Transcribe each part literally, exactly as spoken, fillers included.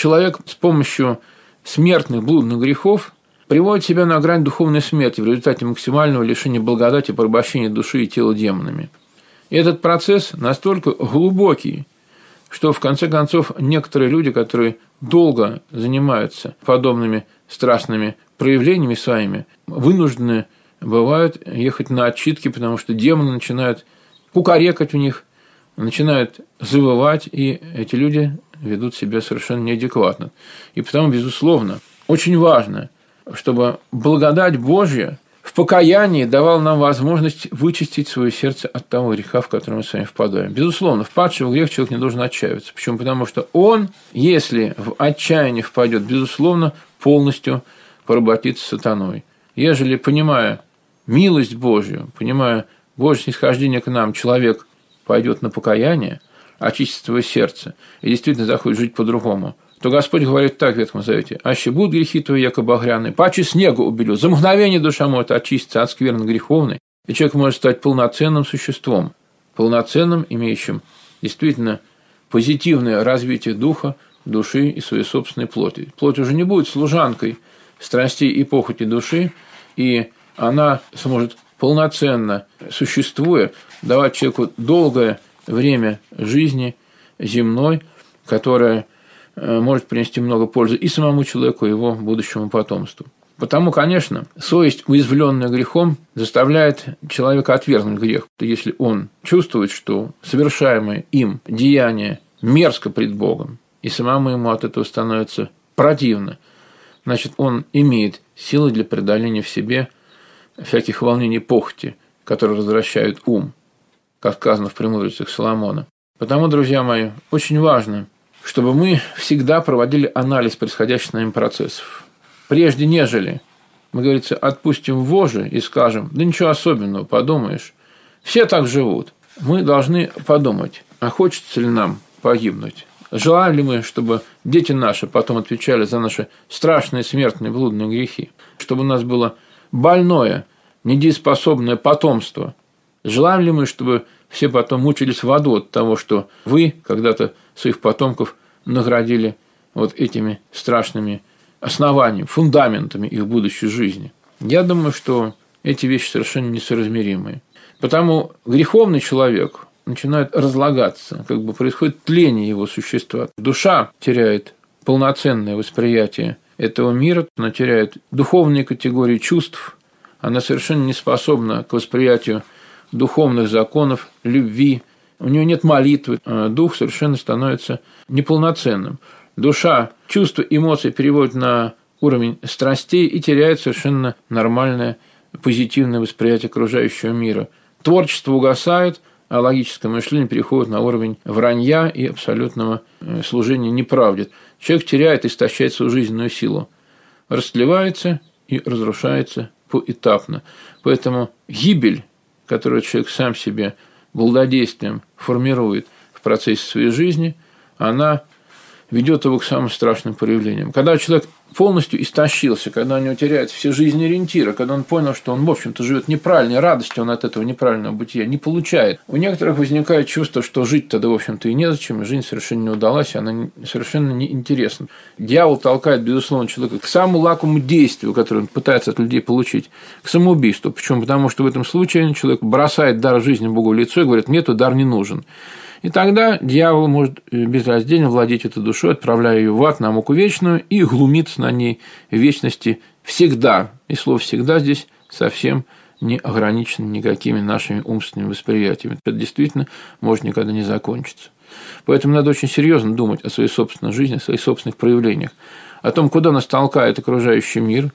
человек с помощью смертных блудных грехов приводит себя на грань духовной смерти в результате максимального лишения благодати, порабощения души и тела демонами. И этот процесс настолько глубокий, что в конце концов некоторые люди, которые долго занимаются подобными страстными проявлениями своими, вынуждены бывают ехать на отчитки, потому что демоны начинают кукарекать у них, начинают завывать, и эти люди ведут себя совершенно неадекватно. И потому, безусловно, очень важно, чтобы благодать Божья в покаянии давала нам возможность вычистить свое сердце от того греха, в который мы с вами впадаем. Безусловно, впадший в грех человек не должен отчаиваться. Почему? Потому что он, если в отчаяние впадет, безусловно, полностью поработится сатаной. Ежели, понимая милость Божью, понимая Божье снисхождение к нам, человек пойдет на покаяние, очистит свое сердце и действительно захочет жить по-другому, то Господь говорит так в Ветхом Завете: «Аще будут грехи твои, яко багряные, паче снегу убелю». За мгновение душа может очиститься от скверны греховной, и человек может стать полноценным существом, полноценным, имеющим действительно позитивное развитие духа, души и своей собственной плоти. Плоть уже не будет служанкой страстей и похоти души, и она сможет полноценно, существуя, давать человеку долгое время жизни земной, которая может принести много пользы и самому человеку, и его будущему потомству. Потому, конечно, совесть, уязвленная грехом, заставляет человека отвергнуть грех. Если он чувствует, что совершаемое им деяние мерзко пред Богом, и самому ему от этого становится противно, значит, он имеет силы для преодоления в себе всяких волнений похоти, которые развращают ум, как сказано в «Премудростях Соломона». Потому, друзья мои, очень важно, чтобы мы всегда проводили анализ происходящих с нами процессов. Прежде нежели мы, говорится, отпустим вожжи и скажем: да ничего особенного, подумаешь, все так живут. Мы должны подумать, а хочется ли нам погибнуть? Желаем ли мы, чтобы дети наши потом отвечали за наши страшные смертные блудные грехи? Чтобы у нас было больное, недееспособное потомство? Желаем ли мы, чтобы все потом мучились в аду от того, что вы когда-то своих потомков наградили вот этими страшными основаниями, фундаментами их будущей жизни? Я думаю, что эти вещи совершенно несоразмеримые. Потому греховный человек начинает разлагаться, как бы происходит тление его существа. Душа теряет полноценное восприятие этого мира, она теряет духовные категории чувств, она совершенно не способна к восприятию духовных законов, любви, у нее нет молитвы, дух совершенно становится неполноценным. Душа, чувства, эмоции переводит на уровень страстей и теряет совершенно нормальное позитивное восприятие окружающего мира. Творчество угасает, а логическое мышление переходит на уровень вранья и абсолютного служения неправде. Человек теряет, истощает свою жизненную силу, растлевается и разрушается поэтапно. Поэтому гибель, которую человек сам себе блудодействием формирует в процессе своей жизни, она ведет его к самым страшным проявлениям. Когда человек полностью истощился, когда у него теряются все жизненные ориентиры, когда он понял, что он, в общем-то, живет неправильно, и радости он от этого неправильного бытия не получает, у некоторых возникает чувство, что жить тогда, в общем-то, и незачем, и жизнь совершенно не удалась, и она совершенно неинтересна. Дьявол толкает, безусловно, человека к самому лакомому действию, которое он пытается от людей получить, к самоубийству. Почему? Потому что в этом случае человек бросает дар жизни Богу в лицо и говорит: мне этот дар не нужен. И тогда дьявол может безраздельно владеть этой душой, отправляя ее в ад, на муку вечную, и глумиться на ней в вечности всегда. И слово «всегда» здесь совсем не ограничено никакими нашими умственными восприятиями. Это действительно может никогда не закончиться. Поэтому надо очень серьезно думать о своей собственной жизни, о своих собственных проявлениях, о том, куда нас толкает окружающий мир,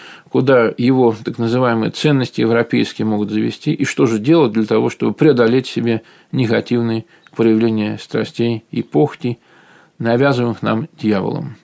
куда его так называемые ценности европейские могут завести, и что же делать для того, чтобы преодолеть в себе негативные проявления страстей и похотей, навязываемых нам дьяволом.